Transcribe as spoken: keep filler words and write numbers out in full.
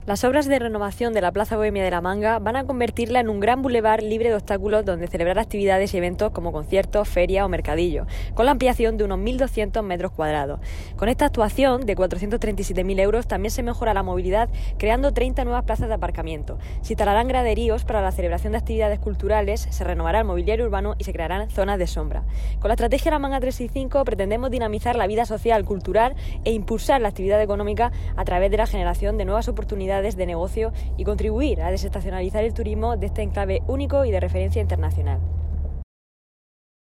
Las obras de renovación de la Plaza Bohemia de la Manga van a convertirla en un gran bulevar libre de obstáculos donde celebrar actividades y eventos como conciertos, ferias o mercadillos, con la ampliación de unos mil doscientos metros cuadrados. Con esta actuación de cuatrocientos treinta y siete mil euros también se mejora la movilidad creando treinta nuevas plazas de aparcamiento. Se instalarán graderíos para la celebración de actividades culturales, se renovará el mobiliario urbano y se crearán zonas de sombra. Con la estrategia La Manga trescientos sesenta y cinco pretendemos dinamizar la vida social, cultural e impulsar la actividad económica a través de la generación de nuevas oportunidades de negocio y contribuir a desestacionalizar el turismo de este enclave único y de referencia internacional.